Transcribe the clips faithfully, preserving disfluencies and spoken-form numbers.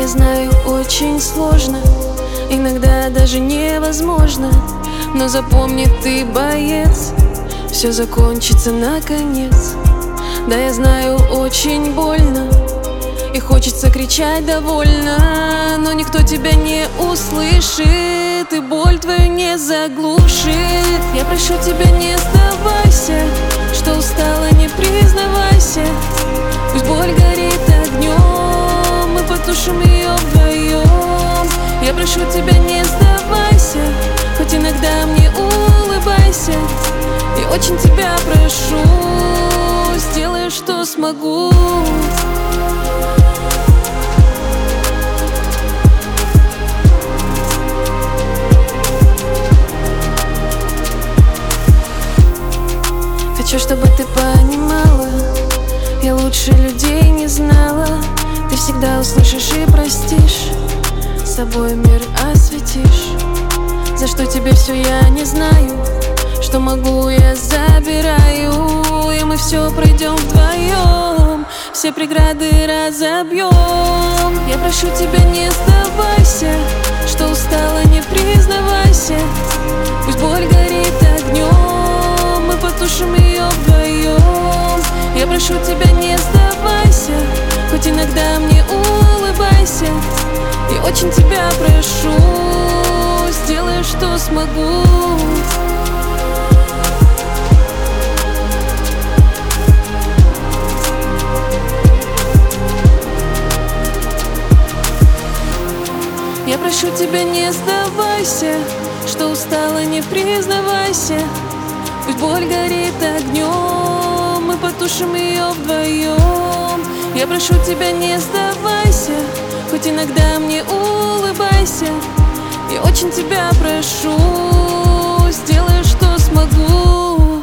Я знаю, очень сложно, иногда даже невозможно, но запомни, ты боец, все закончится наконец. Да, я знаю, очень больно, и хочется кричать довольно, но никто тебя не услышит, и боль твою не заглушит. Я прошу тебя, не сдавайся, что устала, не признавайся. Пусть боль горит огнем, мы потушим ее вдвоем. Я прошу тебя, не сдавайся, хоть иногда мне улыбайся. Я очень тебя прошу, сделаю, что смогу. Хочу, чтобы ты понимала, я лучше людей не знала. Ты всегда услышишь и простишь, с собой мир осветишь. За что тебе все я не знаю, что могу я забираю. И мы все пройдем вдвоем, все преграды разобьем. Я прошу тебя, не сдавайся, что устала, не признавайся. Пусть боль горит огнем, мы потушим ее вдвоем. Я прошу тебя, не сдавайся, хоть иногда мне улыбайся. Я очень тебя прошу, сделаю, что смогу. Я прошу тебя, не сдавайся, что устала, не признавайся. Пусть боль горит огнем, мы потушим ее вдвоем. Я прошу тебя, не сдавайся, хоть иногда мне улыбайся. Я очень тебя прошу, сделаю, что смогу.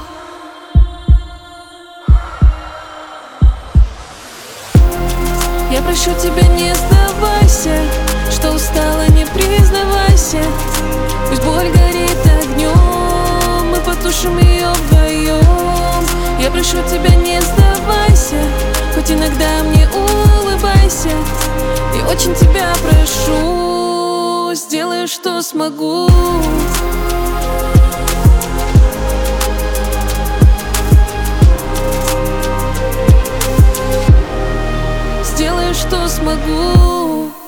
Я прошу тебя, не сдавайся, что устала, не признавайся. Пусть боль горит огнем, мы потушим ее вдвоем. Я прошу тебя, не сдавайся, хоть иногда мне улыбайся. Я очень тебя прошу, сделаю, что смогу. Сделаю, что смогу.